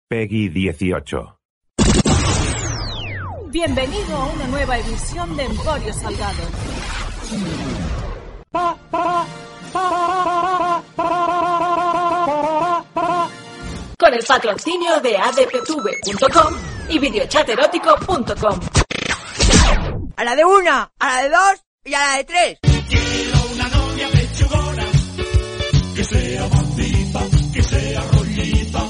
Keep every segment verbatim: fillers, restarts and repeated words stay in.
Peggy dieciocho. Bienvenido a una nueva edición de Emporio Salgado. Con el patrocinio de a d p t v punto com y videochaterótico punto com. A la de una, a la de dos y a la de tres. Quiero una novia pechugona, que sea bandita, que sea rollita.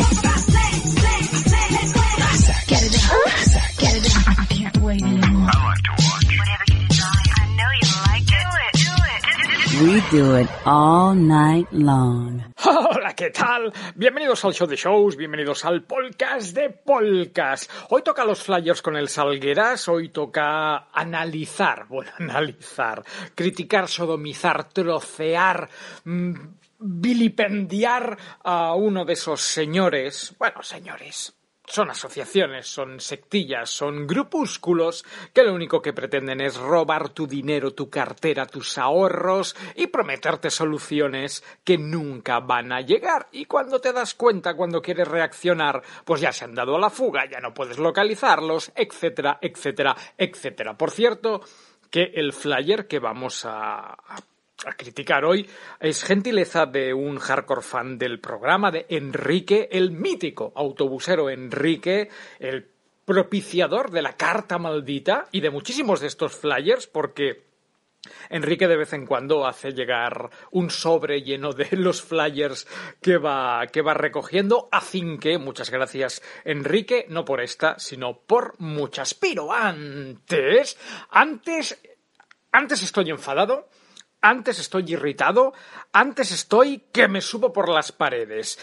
Get it up, get it up. I can't wait anymore. I like to watch. Whatever you desire, I know you like it. Do it, do it. We do it all night long. Hola, ¿qué tal? Bienvenidos al show de shows, bienvenidos al podcast de Polcas. Hoy toca los flyers con el Salgueras, hoy toca analizar, bueno, analizar, criticar, sodomizar, trocear, mmm, vilipendiar a uno de esos señores, bueno, señores... Son asociaciones, son sectillas, son grupúsculos que lo único que pretenden es robar tu dinero, tu cartera, tus ahorros y prometerte soluciones que nunca van a llegar. Y cuando te das cuenta, cuando quieres reaccionar, pues ya se han dado a la fuga, ya no puedes localizarlos, etcétera, etcétera, etcétera. Por cierto, que el flyer que vamos a... a A criticar hoy es gentileza de un hardcore fan del programa, de Enrique, el mítico autobusero Enrique, el propiciador de la carta maldita y de muchísimos de estos flyers, porque Enrique de vez en cuando hace llegar un sobre lleno de los flyers que va, que va recogiendo, así que muchas gracias, Enrique, no por esta, sino por muchas. Pero antes, antes, antes estoy enfadado. Antes estoy irritado, antes estoy que me subo por las paredes.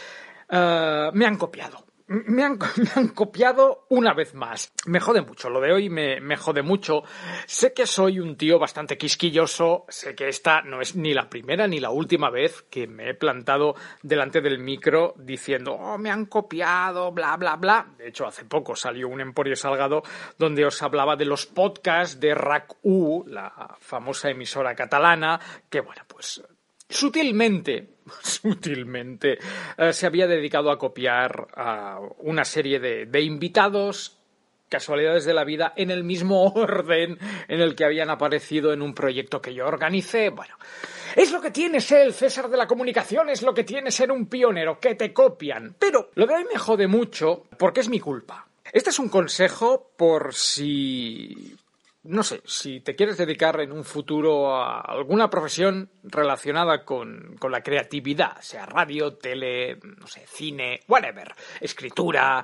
Uh, me han copiado. Me han, me han copiado una vez más. Me jode mucho, lo de hoy me, me jode mucho. Sé que soy un tío bastante quisquilloso, sé que esta no es ni la primera ni la última vez que me he plantado delante del micro diciendo oh, me han copiado, bla, bla, bla. De hecho, hace poco salió un Emporio Salgado donde os hablaba de los podcasts de R A C U, la famosa emisora catalana, que bueno, pues... Sutilmente, sutilmente, eh, se había dedicado a copiar a una serie de, de invitados, casualidades de la vida, en el mismo orden en el que habían aparecido en un proyecto que yo organicé. Bueno, es lo que tiene ser el César de la comunicación, es lo que tiene ser un pionero, que te copian. Pero lo de hoy me jode mucho porque es mi culpa. Este es un consejo por si... No sé, si te quieres dedicar en un futuro a alguna profesión relacionada con, con la creatividad, sea radio, tele, no sé, cine, whatever, escritura,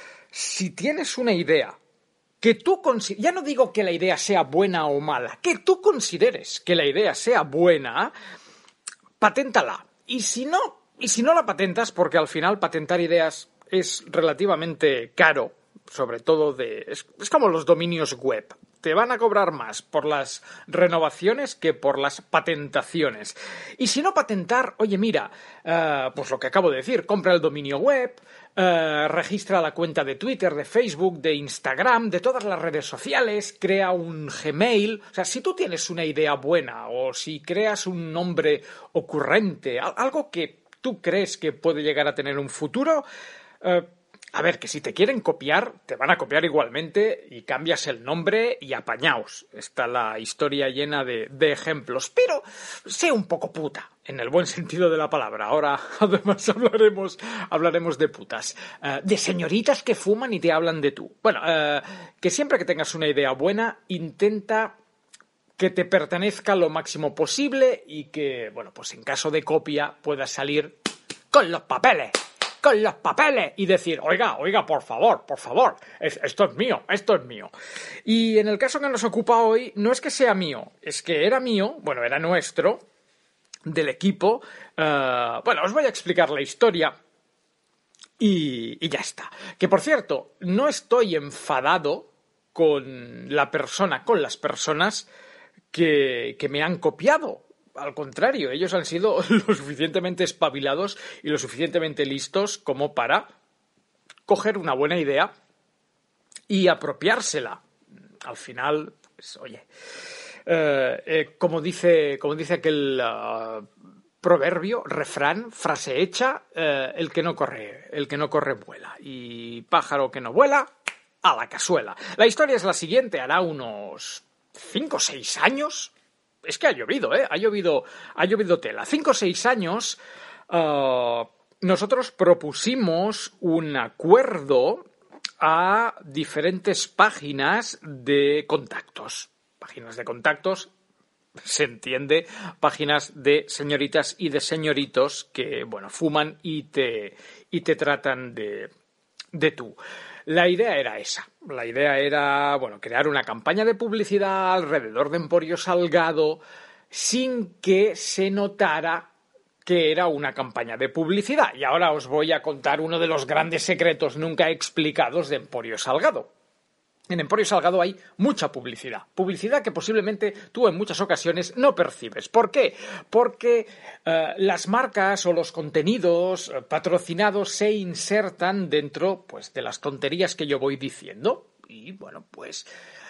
si tienes una idea que tú consideres, ya no digo que la idea sea buena o mala, que tú consideres que la idea sea buena, paténtala. Y si no, y si no la patentas, porque al final patentar ideas es relativamente caro, sobre todo de... Es, es como los dominios web. Te van a cobrar más por las renovaciones que por las patentaciones. Y si no patentar, oye, mira, uh, pues lo que acabo de decir, compra el dominio web, uh, registra la cuenta de Twitter, de Facebook, de Instagram, de todas las redes sociales, crea un Gmail. O sea, si tú tienes una idea buena o si creas un nombre ocurrente, algo que tú crees que puede llegar a tener un futuro... Uh, A ver, que si te quieren copiar, te van a copiar igualmente y cambias el nombre y apañaos. Está la historia llena de, de ejemplos. Pero sé un poco puta, en el buen sentido de la palabra. Ahora, además, hablaremos, hablaremos de putas. Uh, de señoritas que fuman y te hablan de tú. Bueno, uh, que siempre que tengas una idea buena, intenta que te pertenezca lo máximo posible y que, bueno, pues en caso de copia puedas salir con los papeles. con los papeles y decir, oiga, oiga, por favor, por favor, es, esto es mío, esto es mío. Y en el caso que nos ocupa hoy, no es que sea mío, es que era mío, bueno, era nuestro, del equipo. Uh, bueno, os voy a explicar la historia y, y ya está. Que, por cierto, no estoy enfadado con la persona, con las personas que, que me han copiado. Al contrario, ellos han sido lo suficientemente espabilados y lo suficientemente listos como para coger una buena idea y apropiársela. Al final, pues, oye, eh, eh, como dice, como dice aquel uh, proverbio, refrán, frase hecha, eh, el que no corre, el que no corre vuela. Y pájaro que no vuela, a la cazuela. La historia es la siguiente, hará unos cinco o seis años. Es que ha llovido, ¿eh? Ha llovido, ha llovido tela. Cinco o seis años, uh, nosotros propusimos un acuerdo a diferentes páginas de contactos. Páginas de contactos, se entiende, páginas de señoritas y de señoritos que, bueno, fuman y te, y te tratan de, de tú. La idea era esa. La idea era, bueno, crear una campaña de publicidad alrededor de Emporio Salgado sin que se notara que era una campaña de publicidad. Y ahora os voy a contar uno de los grandes secretos nunca explicados de Emporio Salgado. En Emporio Salgado hay mucha publicidad. Publicidad que posiblemente tú en muchas ocasiones no percibes. ¿Por qué? Porque eh, las marcas o los contenidos eh, patrocinados se insertan dentro, pues, de las tonterías que yo voy diciendo. Y bueno, pues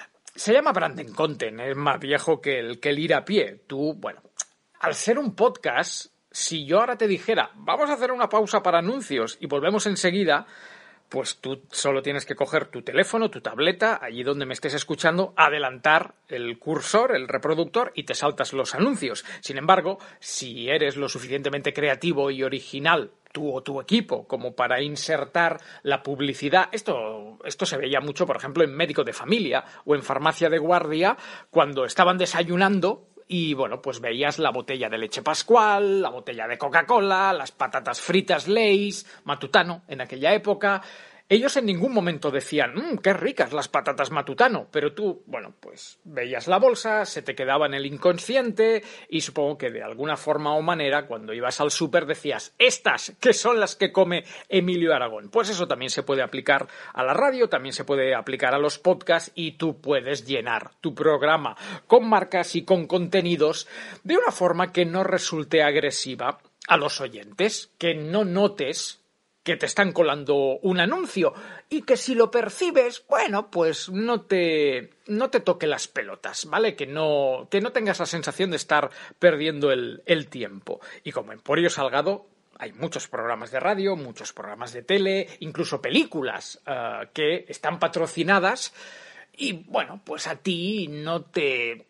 se llama branding content. Es más viejo que el, que el ir a pie. Tú, bueno, al ser un podcast, si yo ahora te dijera, vamos a hacer una pausa para anuncios y volvemos enseguida, pues tú solo tienes que coger tu teléfono, tu tableta, allí donde me estés escuchando, adelantar el cursor, el reproductor y te saltas los anuncios. Sin embargo, si eres lo suficientemente creativo y original, tú o tu equipo, como para insertar la publicidad, esto, esto se veía mucho, por ejemplo, en médico de familia o en farmacia de guardia, cuando estaban desayunando. Y, bueno, pues veías la botella de leche Pascual, la botella de Coca-Cola, las patatas fritas Lay's, Matutano, en aquella época. Ellos en ningún momento decían, mmm, qué ricas las patatas Matutano, pero tú, bueno, pues veías la bolsa, se te quedaba en el inconsciente y supongo que de alguna forma o manera cuando ibas al súper decías, estas que son las que come Emilio Aragón. Pues eso también se puede aplicar a la radio, también se puede aplicar a los podcasts y tú puedes llenar tu programa con marcas y con contenidos de una forma que no resulte agresiva a los oyentes, que no notes que te están colando un anuncio y que si lo percibes, bueno, pues no te, no te toque las pelotas, ¿vale? Que no, que no tengas la sensación de estar perdiendo el, el tiempo. Y como Emporio Salgado hay muchos programas de radio, muchos programas de tele, incluso películas uh, que están patrocinadas y, bueno, pues a ti no te,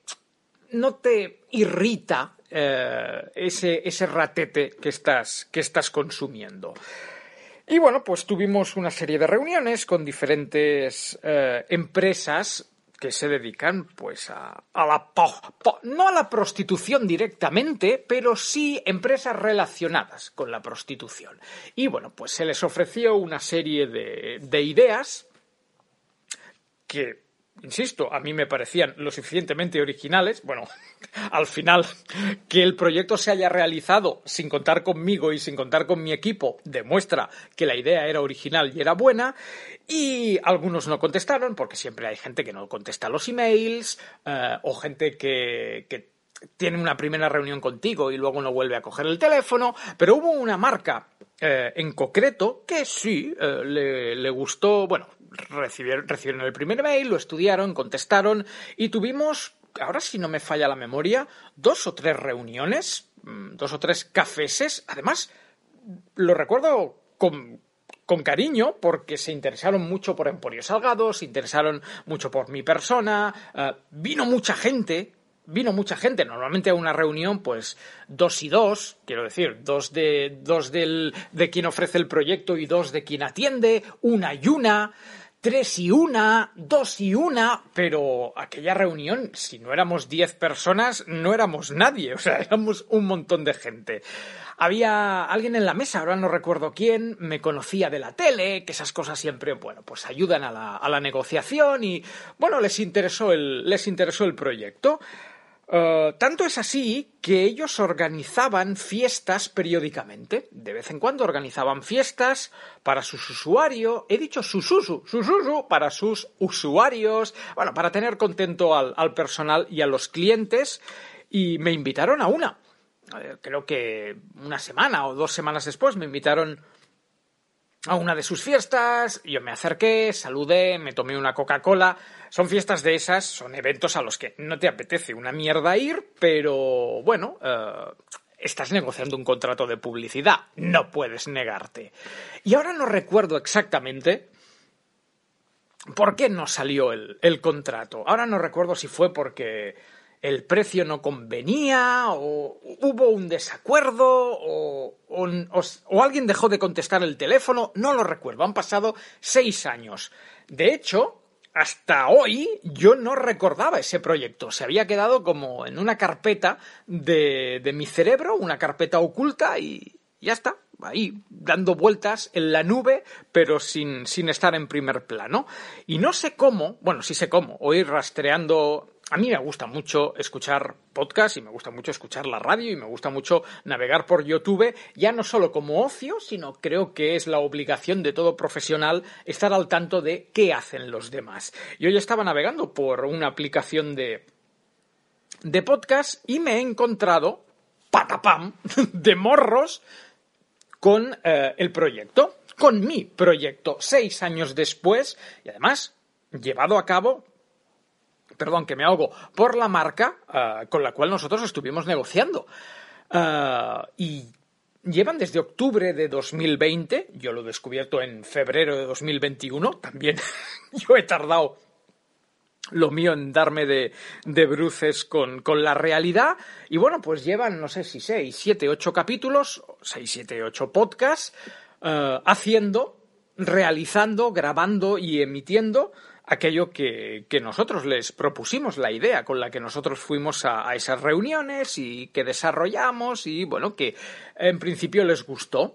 no te irrita uh, ese, ese ratete que estás, que estás consumiendo. Y bueno, pues tuvimos una serie de reuniones con diferentes eh, empresas que se dedican pues a, a la po, po, no a la prostitución directamente, pero sí empresas relacionadas con la prostitución. Y bueno, pues se les ofreció una serie de, de ideas que, insisto, a mí me parecían lo suficientemente originales. Bueno, al final, que el proyecto se haya realizado sin contar conmigo y sin contar con mi equipo demuestra que la idea era original y era buena. Y algunos no contestaron, porque siempre hay gente que no contesta los emails, eh, o gente que, que tiene una primera reunión contigo y luego no vuelve a coger el teléfono. Pero hubo una marca eh, en concreto que sí eh, le, le gustó, bueno, recibieron, recibieron el primer email, lo estudiaron, contestaron y tuvimos, ahora si no me falla la memoria, dos o tres reuniones, dos o tres cafeses. Además, lo recuerdo con, con cariño porque se interesaron mucho por Emporio Salgado, se interesaron mucho por mi persona, uh, vino mucha gente. Vino mucha gente, normalmente a una reunión, pues, dos y dos, quiero decir, dos de dos del, de quien ofrece el proyecto y dos de quien atiende, una y una, tres y una, dos y una, pero aquella reunión, si no éramos diez personas, no éramos nadie, o sea, éramos un montón de gente. Había alguien en la mesa, ahora no recuerdo quién, me conocía de la tele, que esas cosas siempre, bueno, pues ayudan a la, a la negociación y, bueno, les interesó el, les interesó el proyecto. Uh, tanto es así que ellos organizaban fiestas periódicamente. De vez en cuando organizaban fiestas para sus usuarios. He dicho sususu, sususu, para sus usuarios. Bueno, para tener contento al, al personal y a los clientes. Y me invitaron a una. Uh, creo que una semana o dos semanas después me invitaron a una de sus fiestas. Yo me acerqué, saludé, me tomé una Coca-Cola. Son fiestas de esas, son eventos a los que no te apetece una mierda ir, pero bueno, uh, estás negociando un contrato de publicidad, no puedes negarte. Y ahora no recuerdo exactamente por qué no salió el, el contrato. Ahora no recuerdo si fue porque el precio no convenía, o hubo un desacuerdo, o, o, o, o alguien dejó de contestar el teléfono, no lo recuerdo, han pasado seis años. De hecho, hasta hoy yo no recordaba ese proyecto, se había quedado como en una carpeta de, de mi cerebro, una carpeta oculta y ya está, ahí dando vueltas en la nube, pero sin, sin estar en primer plano. Y no sé cómo, bueno, sí sé cómo, o ir rastreando. A mí me gusta mucho escuchar podcasts y me gusta mucho escuchar la radio y me gusta mucho navegar por YouTube, ya no solo como ocio, sino creo que es la obligación de todo profesional estar al tanto de qué hacen los demás. Yo ya estaba navegando por una aplicación de, de podcast y me he encontrado, patapam, de morros con eh, el proyecto, con mi proyecto, seis años después y además llevado a cabo, perdón, que me ahogo, por la marca uh, con la cual nosotros estuvimos negociando. Uh, y llevan desde octubre de dos mil veinte, yo lo he descubierto en febrero de dos mil veintiuno, también yo he tardado lo mío en darme de, de bruces con, con la realidad. Y bueno, pues llevan, no sé si seis, siete, ocho capítulos, seis, siete, ocho podcasts, uh, haciendo, realizando, grabando y emitiendo aquello que, que nosotros les propusimos, la idea con la que nosotros fuimos a, a esas reuniones y que desarrollamos y, bueno, que en principio les gustó.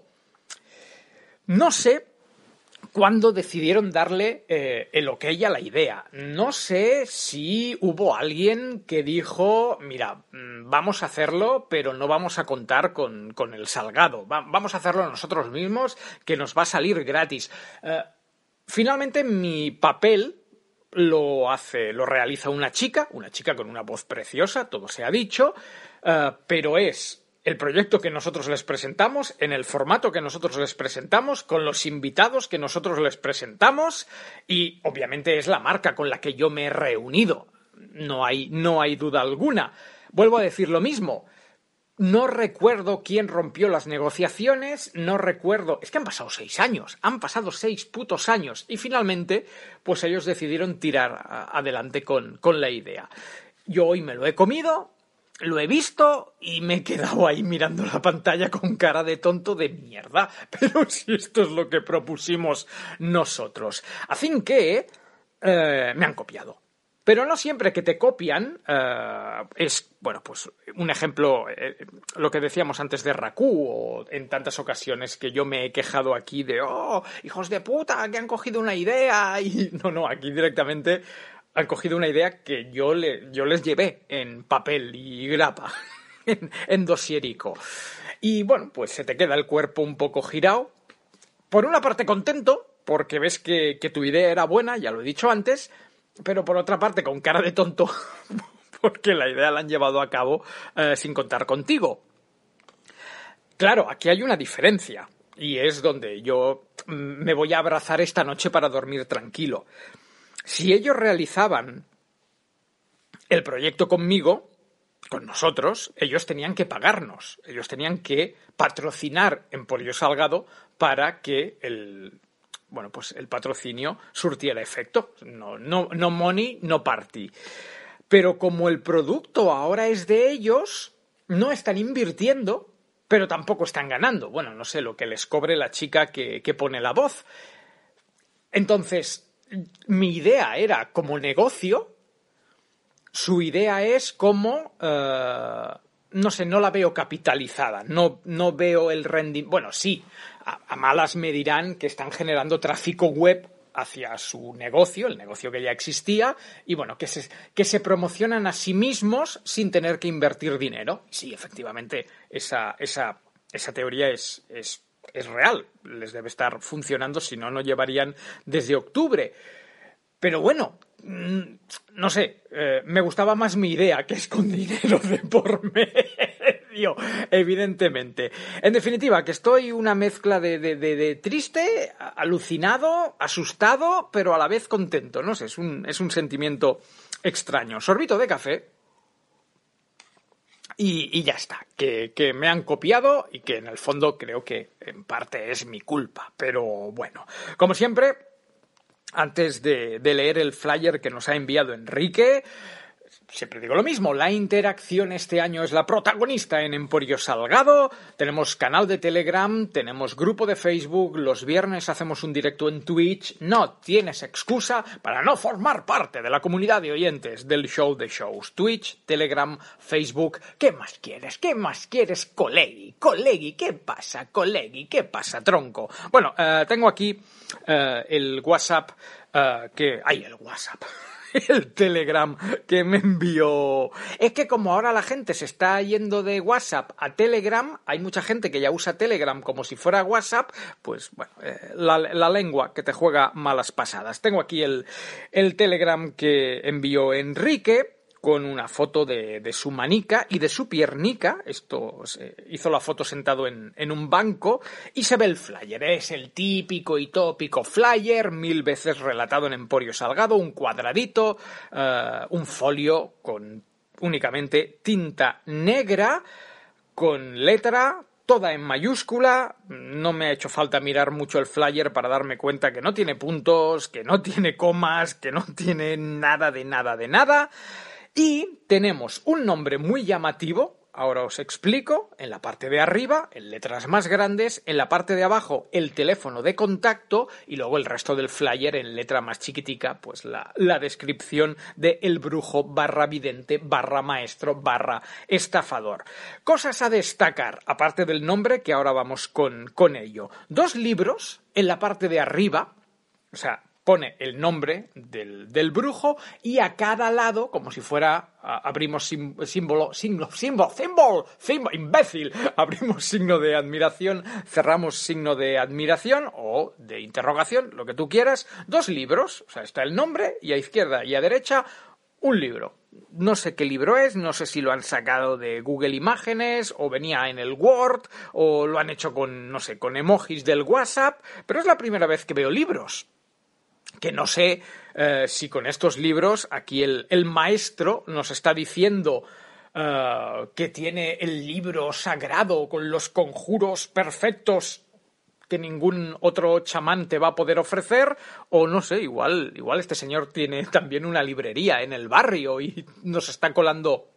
No sé cuándo decidieron darle eh, el ok a la idea. No sé si hubo alguien que dijo, mira, vamos a hacerlo, pero no vamos a contar con, con el salgado. Va, vamos a hacerlo nosotros mismos, que nos va a salir gratis. Eh, finalmente, mi papel lo hace, lo realiza una chica, una chica con una voz preciosa, todo se ha dicho, uh, pero es el proyecto que nosotros les presentamos, en el formato que nosotros les presentamos, con los invitados que nosotros les presentamos y obviamente es la marca con la que yo me he reunido. No hay, no hay duda alguna. Vuelvo a decir lo mismo. No recuerdo quién rompió las negociaciones, no recuerdo. Es que han pasado seis años, han pasado seis putos años y finalmente, pues ellos decidieron tirar adelante con, con la idea. Yo hoy me lo he comido, lo he visto y me he quedado ahí mirando la pantalla con cara de tonto de mierda. Pero si esto es lo que propusimos nosotros. Así que eh, me han copiado. Pero no siempre que te copian uh, es, bueno, pues un ejemplo, eh, lo que decíamos antes de Raku, o en tantas ocasiones que yo me he quejado aquí de, oh, hijos de puta, que han cogido una idea. Y no, no, aquí directamente han cogido una idea que yo, le, yo les llevé en papel y grapa, en, en dosierico. Y bueno, pues se te queda el cuerpo un poco girado. Por una parte contento, porque ves que, que tu idea era buena, ya lo he dicho antes, pero por otra parte con cara de tonto porque la idea la han llevado a cabo eh, sin contar contigo. Claro, aquí hay una diferencia y es donde yo me voy a abrazar esta noche para dormir tranquilo. Si ellos realizaban el proyecto conmigo, con nosotros, ellos tenían que pagarnos, ellos tenían que patrocinar Emporio Salgado para que el... bueno, pues el patrocinio surtiera efecto. No, no, no money, no party. Pero como el producto ahora es de ellos, no están invirtiendo, pero tampoco están ganando. Bueno, no sé, lo que les cobre la chica que, que pone la voz. Entonces, mi idea era como negocio, su idea es como... Uh, no sé, no la veo capitalizada, no, no veo el rendimiento. Bueno, sí, a, a malas me dirán que están generando tráfico web hacia su negocio, el negocio que ya existía, y bueno, que se, que se promocionan a sí mismos sin tener que invertir dinero. Sí, efectivamente, esa, esa, esa teoría es, es, es real, les debe estar funcionando, si no, no llevarían desde octubre. Pero bueno, no sé, eh, me gustaba más mi idea, que es con dinero de por medio, evidentemente. En definitiva, que estoy una mezcla de, de, de, de triste, alucinado, asustado, pero a la vez contento. No sé, es un, es un sentimiento extraño. Sorbito de café. Y, y ya está, que, que me han copiado y que en el fondo creo que en parte es mi culpa. Pero bueno, como siempre, antes de, de leer el flyer que nos ha enviado Enrique, siempre digo lo mismo, la interacción este año es la protagonista en Emporio Salgado. Tenemos canal de Telegram, tenemos grupo de Facebook, los viernes hacemos un directo en Twitch. No tienes excusa para no formar parte de la comunidad de oyentes del show de shows. Twitch, Telegram, Facebook. ¿Qué más quieres? ¿Qué más quieres, colegui? Colegui, ¿qué pasa, colegui? ¿Qué pasa, tronco? Bueno, uh, tengo aquí uh, el WhatsApp uh, que... ¡Ay, el WhatsApp! El Telegram que me envió. Es que como ahora la gente se está yendo de WhatsApp a Telegram, hay mucha gente que ya usa Telegram como si fuera WhatsApp, pues bueno, eh, la, la lengua que te juega malas pasadas. Tengo aquí el, el Telegram que envió Enrique, con una foto de, de su manica y de su piernica. Esto se hizo la foto sentado en, en un banco y se ve el flyer. Es el típico y tópico flyer, mil veces relatado en Emporio Salgado, un cuadradito, uh, un folio con únicamente tinta negra, con letra toda en mayúscula. No me ha hecho falta mirar mucho el flyer para darme cuenta que no tiene puntos, que no tiene comas, que no tiene nada de nada de nada. Y tenemos un nombre muy llamativo, ahora os explico, en la parte de arriba, en letras más grandes, en la parte de abajo el teléfono de contacto y luego el resto del flyer en letra más chiquitica, pues la, la descripción de el brujo barra vidente barra maestro barra estafador. Cosas a destacar, aparte del nombre, que ahora vamos con, con ello. Dos libros en la parte de arriba, o sea, pone el nombre del, del brujo y a cada lado, como si fuera, a, abrimos sim, símbolo, signo, símbolo, símbolo, símbolo, imbécil, abrimos signo de admiración, cerramos signo de admiración o de interrogación, lo que tú quieras, dos libros, o sea, está el nombre y a izquierda y a derecha un libro. No sé qué libro es, no sé si lo han sacado de Google Imágenes o venía en el Word o lo han hecho con, no sé, con emojis del WhatsApp, pero es la primera vez que veo libros. Que no sé eh, si con estos libros aquí el, el maestro nos está diciendo uh, que tiene el libro sagrado con los conjuros perfectos que ningún otro chamán te va a poder ofrecer, o no sé, igual, igual este señor tiene también una librería en el barrio y nos está colando.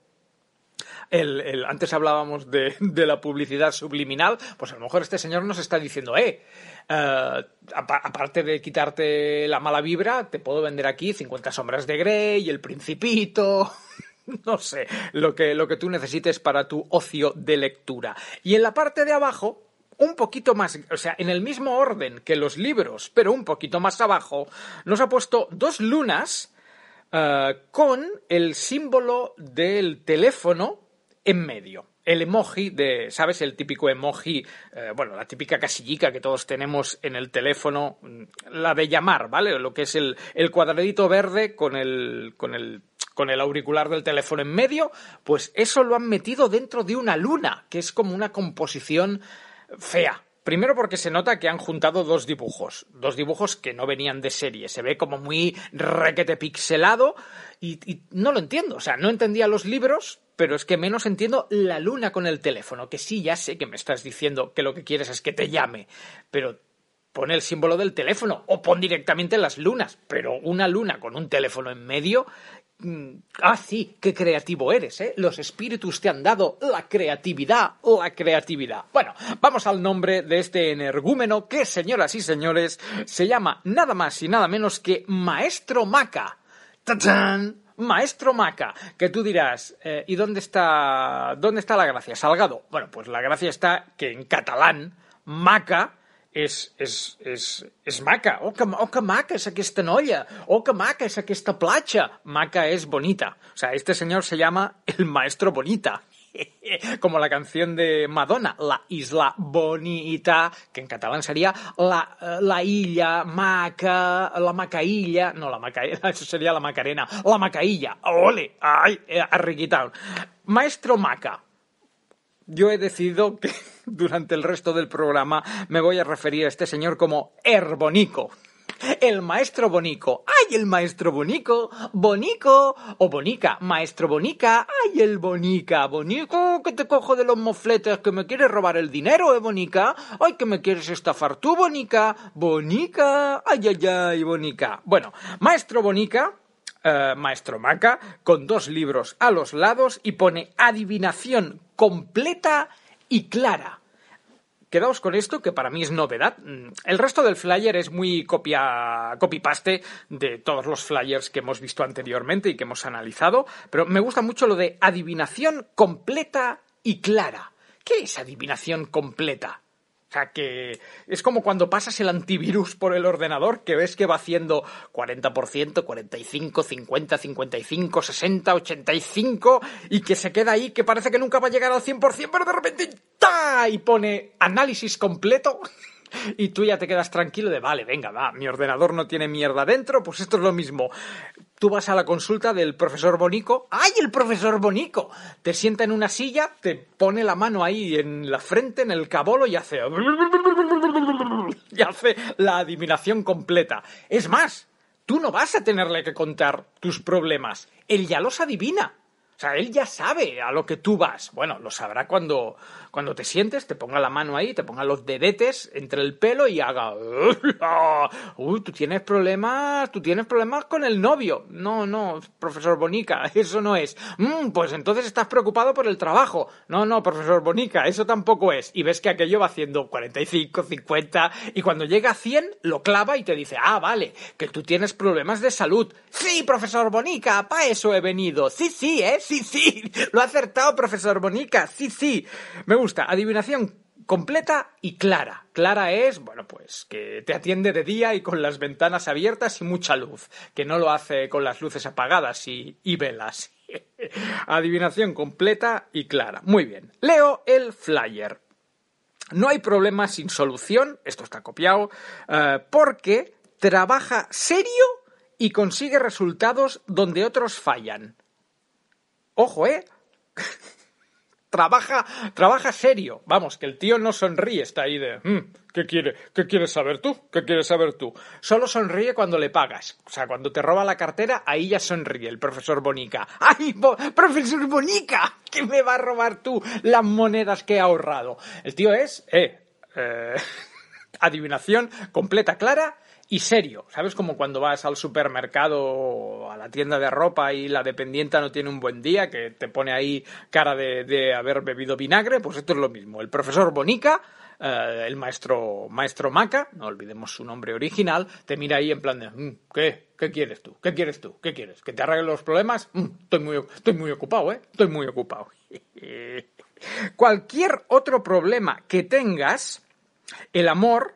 El, el, antes hablábamos de, de la publicidad subliminal, pues a lo mejor este señor nos está diciendo, eh, uh, aparte de quitarte la mala vibra, te puedo vender aquí cincuenta sombras de Grey, El Principito, no sé, lo que, lo que tú necesites para tu ocio de lectura. Y en la parte de abajo, un poquito más, o sea, en el mismo orden que los libros, pero un poquito más abajo, nos ha puesto dos lunas uh, con el símbolo del teléfono en medio. El emoji de, ¿sabes? El típico emoji, eh, bueno, la típica casillica que todos tenemos en el teléfono, la de llamar, ¿vale? Lo que es el, el cuadradito verde con el, con el, con el auricular del teléfono en medio, pues eso lo han metido dentro de una luna, que es como una composición fea. Primero porque se nota que han juntado dos dibujos, dos dibujos que no venían de serie, se ve como muy requete pixelado y, y no lo entiendo, o sea, no entendía los libros, pero es que menos entiendo la luna con el teléfono, que sí, ya sé que me estás diciendo que lo que quieres es que te llame, pero pon el símbolo del teléfono o pon directamente las lunas, pero una luna con un teléfono en medio. Ah, sí, qué creativo eres, ¿eh? Los espíritus te han dado la creatividad, la creatividad. Bueno, vamos al nombre de este energúmeno que, señoras y señores, se llama nada más y nada menos que Maestro Maca. ¡Tachán! Maestro Maca, que tú dirás, eh, ¿y dónde está, dónde está la gracia? Salgado. Bueno, pues la gracia está que en catalán, Maca és, és, és, és maca. Oh que, oh, que maca és aquesta noia. Oh, que maca és aquesta platja. Maca es bonita. O sea, este señor se llama el Maestro Bonita. Como la canción de Madonna, la Isla Bonita, que en catalán sería la, la Illa Maca, la Macailla, no la Macailla, eso sería la Macarena, la Macailla, ole, ay, arriquitao. Maestro Maca. Yo he decidido que durante el resto del programa me voy a referir a este señor como Herbonico. El Maestro Bonico. ¡Ay, ¡ay, el maestro Bonico! ¡Bonico! O Bonica, maestro Bonica. ¡Ay, el Bonica! Bonico, que te cojo de los mofletes, que me quieres robar el dinero, ¿eh, Bonica? ¡Ay, que me quieres estafar tú, Bonica! ¡Bonica! ¡Ay, ay, ay, Bonica! Bueno, maestro Bonica... Uh, maestro Maca, con dos libros a los lados y pone adivinación completa y clara. Quedaos con esto, que para mí es novedad. El resto del flyer es muy copia, copy-paste de todos los flyers que hemos visto anteriormente y que hemos analizado, pero me gusta mucho lo de adivinación completa y clara. ¿Qué es adivinación completa? O sea, que es como cuando pasas el antivirus por el ordenador, que ves que va haciendo cuarenta por ciento, cuarenta y cinco, cincuenta, cincuenta y cinco, sesenta, ochenta y cinco, y que se queda ahí, que parece que nunca va a llegar al cien por ciento, pero de repente ¡ta! Y pone análisis completo. Y tú ya te quedas tranquilo de, vale, venga, va, mi ordenador no tiene mierda dentro, pues esto es lo mismo. Tú vas a la consulta del profesor Bonico. ¡Ay, el profesor Bonico! Te sienta en una silla, te pone la mano ahí en la frente, en el cabolo, y hace... y hace la adivinación completa. Es más, tú no vas a tenerle que contar tus problemas. Él ya los adivina. O sea, él ya sabe a lo que tú vas. Bueno, lo sabrá cuando, cuando te sientes, te ponga la mano ahí, te ponga los dedetes entre el pelo y haga... Uy, tú tienes problemas, tú tienes problemas con el novio. No, no, profesor Bonica, eso no es. Mm, pues entonces estás preocupado por el trabajo. No, no, profesor Bonica, eso tampoco es. Y ves que aquello va haciendo cuarenta y cinco, cincuenta, y cuando llega a cien, lo clava y te dice, ah, vale, que tú tienes problemas de salud. Sí, profesor Bonica, para eso he venido. Sí, sí, ¿eh? Sí, sí, lo ha acertado, profesor Bonica, sí, sí. Me gusta, adivinación completa y clara. Clara es, bueno, pues que te atiende de día y con las ventanas abiertas y mucha luz, que no lo hace con las luces apagadas y, y velas. Adivinación completa y clara. Muy bien, leo el flyer. No hay problema sin solución, esto está copiado, uh, porque trabaja serio y consigue resultados donde otros fallan. Ojo, ¿eh? trabaja, trabaja serio. Vamos, que el tío no sonríe, está ahí de... Mm, ¿qué quiere? ¿Qué quieres saber tú? ¿Qué quieres saber tú? Solo sonríe cuando le pagas. O sea, cuando te roba la cartera, ahí ya sonríe el profesor Bonica. ¡Ay, bo- profesor Bonica! ¿Qué me va a robar tú las monedas que he ahorrado? El tío es... Eh, eh adivinación completa, clara... y serio, ¿sabes? Como cuando vas al supermercado o a la tienda de ropa y la dependienta no tiene un buen día, que te pone ahí cara de, de haber bebido vinagre, pues esto es lo mismo. El profesor Bonica, eh, el maestro maestro Maca, no olvidemos su nombre original, te mira ahí en plan de, mm, ¿qué? ¿Qué quieres tú? ¿Qué quieres tú? ¿Qué quieres? ¿Que te arregle los problemas? Mm, estoy muy, estoy muy ocupado, ¿eh? Estoy muy ocupado. Cualquier otro problema que tengas, el amor...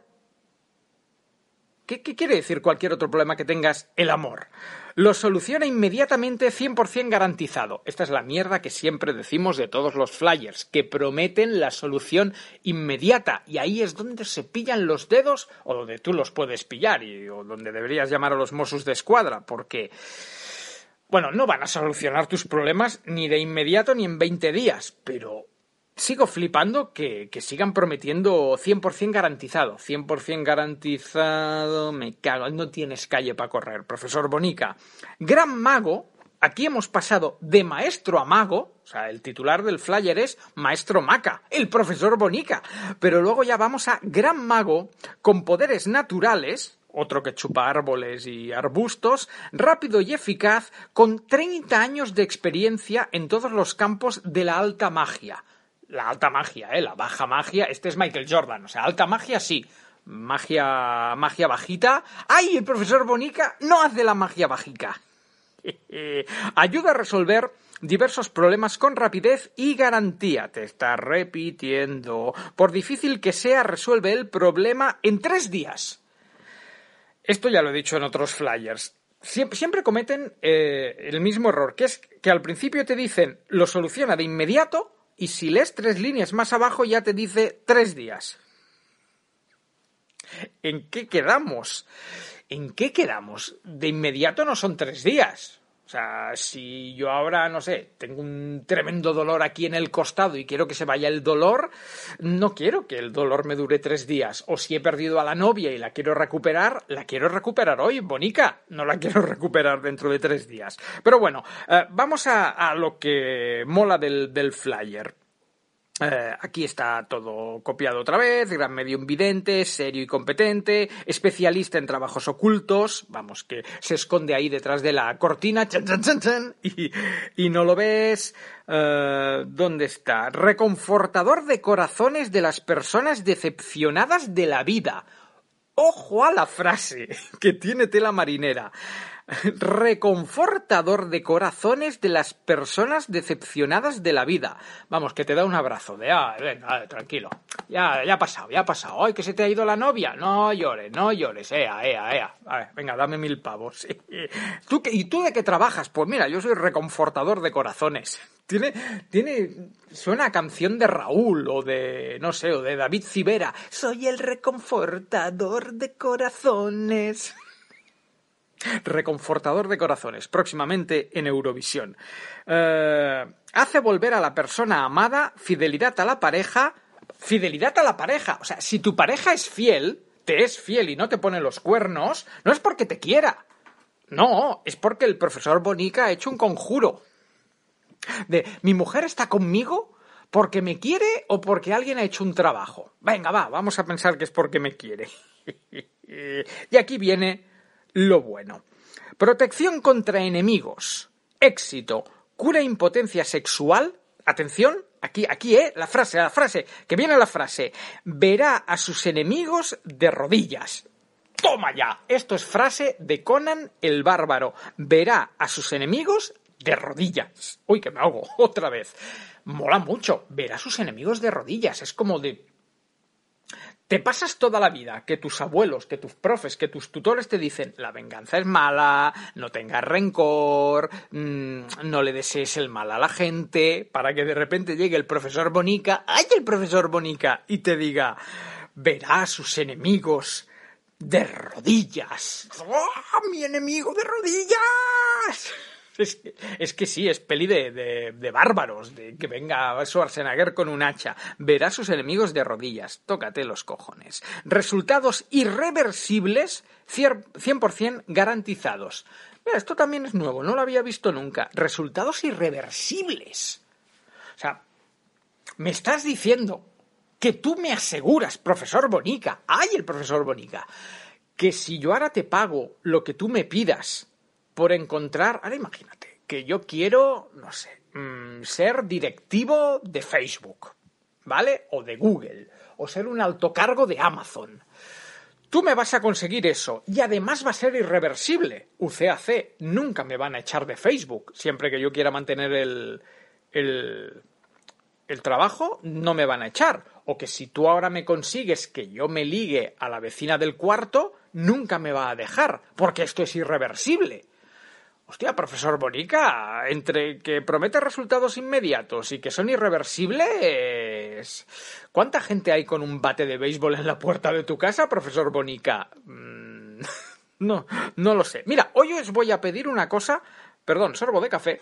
¿Qué, ¿Qué quiere decir cualquier otro problema que tengas? El amor. Lo soluciona inmediatamente, cien por ciento garantizado. Esta es la mierda que siempre decimos de todos los flyers, que prometen la solución inmediata. Y ahí es donde se pillan los dedos, o donde tú los puedes pillar, y, o donde deberías llamar a los Mossos de Escuadra, porque... Bueno, no van a solucionar tus problemas ni de inmediato ni en veinte días, pero... Sigo flipando que, que sigan prometiendo cien por ciento garantizado. cien por ciento garantizado, me cago, no tienes calle para correr, profesor Bonica. Gran mago, aquí hemos pasado de maestro a mago, o sea, el titular del flyer es maestro Maca, el profesor Bonica. Pero luego ya vamos a gran mago con poderes naturales, otro que chupa árboles y arbustos, rápido y eficaz, con treinta años de experiencia en todos los campos de la alta magia. La alta magia, ¿eh? La baja magia. Este es Michael Jordan. O sea, alta magia sí. Magia, magia bajita. ¡Ay! El profesor Bonica no hace la magia bajica. Ayuda a resolver diversos problemas con rapidez y garantía. Te está repitiendo. Por difícil que sea, resuelve el problema en tres días. Esto ya lo he dicho en otros flyers. Siempre, siempre cometen eh, el mismo error, que es que al principio te dicen lo soluciona de inmediato. Y si lees tres líneas más abajo ya te dice tres días. ¿En qué quedamos? ¿En qué quedamos? De inmediato no son tres días. O sea, si yo ahora, no sé, tengo un tremendo dolor aquí en el costado y quiero que se vaya el dolor, no quiero que el dolor me dure tres días. O si he perdido a la novia y la quiero recuperar, la quiero recuperar hoy, bonica. No la quiero recuperar dentro de tres días. Pero bueno, eh, vamos a, a lo que mola del, del flyer. Eh, aquí está todo copiado otra vez, gran medium vidente, serio y competente, especialista en trabajos ocultos, vamos, que se esconde ahí detrás de la cortina, chan, chan, chan, chan, y, y no lo ves. Eh, ¿dónde está? Reconfortador de corazones de las personas decepcionadas de la vida. Ojo a la frase, que tiene tela marinera. Reconfortador de corazones de las personas decepcionadas de la vida. Vamos, que te da un abrazo de, ah, venga, tranquilo, ya, ya ha pasado, ya ha pasado. Ay, que se te ha ido la novia, no llores, no llores, ea, ea, ea. A ver, venga, dame mil pavos. ¿Tú qué, ¿Y tú de qué trabajas? Pues mira, yo soy reconfortador de corazones. Tiene, tiene, suena a canción de Raúl o de, no sé, o de David Civera. Soy el reconfortador de corazones. Reconfortador de corazones, próximamente en Eurovisión. Eh, hace volver a la persona amada, fidelidad a la pareja, fidelidad a la pareja. O sea, si tu pareja es fiel, te es fiel y no te pone los cuernos, no es porque te quiera. No, es porque el profesor Bonica ha hecho un conjuro. De, mi mujer está conmigo porque me quiere o porque alguien ha hecho un trabajo. Venga, va, vamos a pensar que es porque me quiere. Y aquí viene lo bueno. Protección contra enemigos. Éxito. Cura impotencia sexual. Atención, aquí, aquí, eh, la frase, la frase, que viene la frase. Verá a sus enemigos de rodillas. ¡Toma ya! Esto es frase de Conan el Bárbaro. Verá a sus enemigos de rodillas. Uy, que me ahogo, otra vez. Mola mucho. Verá a sus enemigos de rodillas. Es como de... Te pasas toda la vida que tus abuelos, que tus profes, que tus tutores te dicen la venganza es mala, no tengas rencor, mmm, no le desees el mal a la gente, para que de repente llegue el profesor Bonica, ¡ay, el profesor Bonica! Y te diga, verá a sus enemigos de rodillas. ¡Oh, mi enemigo de rodillas! Es que, es que sí, es peli de, de, de bárbaros, de que venga Schwarzenegger con un hacha. Verá a sus enemigos de rodillas. Tócate los cojones. Resultados irreversibles, cien por ciento garantizados. Mira, esto también es nuevo, no lo había visto nunca. Resultados irreversibles. O sea, me estás diciendo que tú me aseguras, profesor Bonica, ¡ay, el profesor Bonica!, que si yo ahora te pago lo que tú me pidas por encontrar... Ahora imagínate que yo quiero, no sé, mmm, ser directivo de Facebook, ¿vale? O de Google, o ser un alto cargo de Amazon. Tú me vas a conseguir eso y además va a ser irreversible. U C A C, nunca me van a echar de Facebook. Siempre que yo quiera mantener el, el, el trabajo, no me van a echar. O que si tú ahora me consigues que yo me ligue a la vecina del cuarto, nunca me va a dejar, porque esto es irreversible. Hostia, profesor Bonica, entre que promete resultados inmediatos y que son irreversibles... ¿Cuánta gente hay con un bate de béisbol en la puerta de tu casa, profesor Bonica? Mm, no, no lo sé. Mira, hoy os voy a pedir una cosa... Perdón, sorbo de café.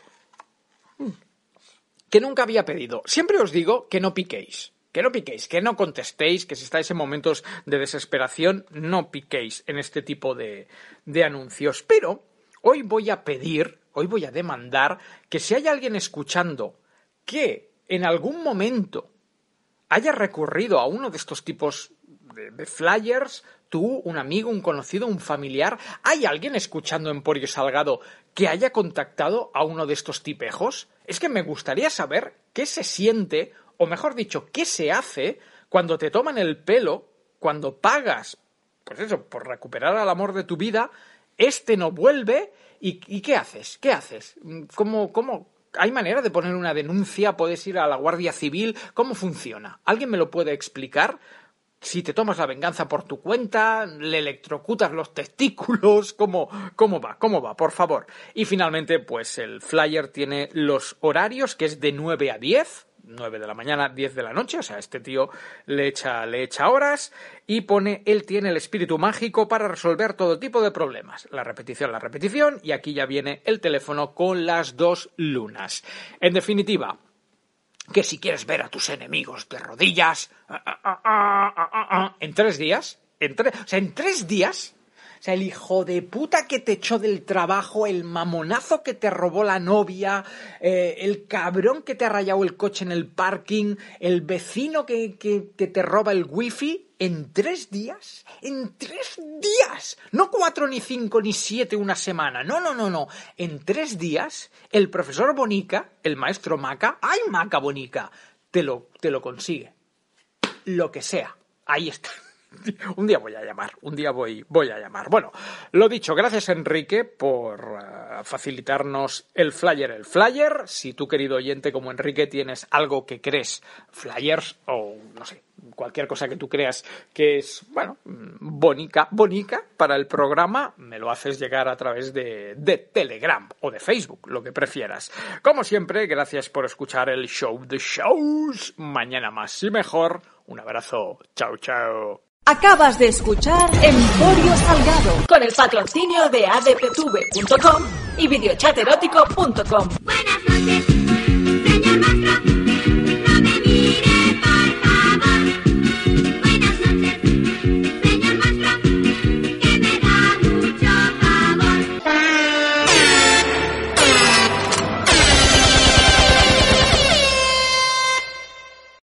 Que nunca había pedido. Siempre os digo que no piquéis. Que no piquéis, que no contestéis, que si estáis en momentos de desesperación, no piquéis en este tipo de, de anuncios. Pero... Hoy voy a pedir, hoy voy a demandar que si hay alguien escuchando que en algún momento haya recurrido a uno de estos tipos de, de flyers, tú, un amigo, un conocido, un familiar, ¿hay alguien escuchando Emporio Salgado que haya contactado a uno de estos tipejos? Es que me gustaría saber qué se siente, o mejor dicho, qué se hace cuando te toman el pelo, cuando pagas, pues eso, por recuperar al amor de tu vida. Este no vuelve, ¿y, y qué haces? ¿Qué haces? ¿Cómo, cómo? ¿Hay manera de poner una denuncia? ¿Puedes ir a la Guardia Civil? ¿Cómo funciona? ¿Alguien me lo puede explicar? Si te tomas la venganza por tu cuenta, le electrocutas los testículos, ¿cómo, cómo va? ¿Cómo va? Por favor. Y finalmente, pues el flyer tiene los horarios, que es de nueve a diez, nueve de la mañana, diez de la noche, o sea, este tío le echa, le echa horas y pone, él tiene el espíritu mágico para resolver todo tipo de problemas. La repetición, la repetición, y aquí ya viene el teléfono con las dos lunas. En definitiva, que si quieres ver a tus enemigos de rodillas, ah, ah, ah, ah, ah, ah, en tres días, en tre- o sea, en tres días... O sea, el hijo de puta que te echó del trabajo, el mamonazo que te robó la novia, eh, el cabrón que te ha rayado el coche en el parking, el vecino que, que, que te roba el wifi, ¿en tres días? ¡En tres días! No cuatro, ni cinco, ni siete, una semana. No, no, no, no. En tres días, el profesor Bonica, el maestro Maca, ¡ay, Maca Bonica!, te lo, te lo consigue. Lo que sea. Ahí está. Un día voy a llamar, un día voy, voy a llamar. Bueno, lo dicho, gracias Enrique por uh, facilitarnos el flyer. El flyer, si tú, querido oyente, como Enrique, tienes algo que crees, flyers o, no sé, cualquier cosa que tú creas que es, bueno, bonica, bonica para el programa, me lo haces llegar a través de, de Telegram o de Facebook, lo que prefieras. Como siempre, gracias por escuchar el show de shows. Mañana más y mejor. Un abrazo. Chao, chao. Acabas de escuchar Emporio Salgado con el patrocinio de A D P T V punto com y videochaterótico punto com. Buenas noches, señor.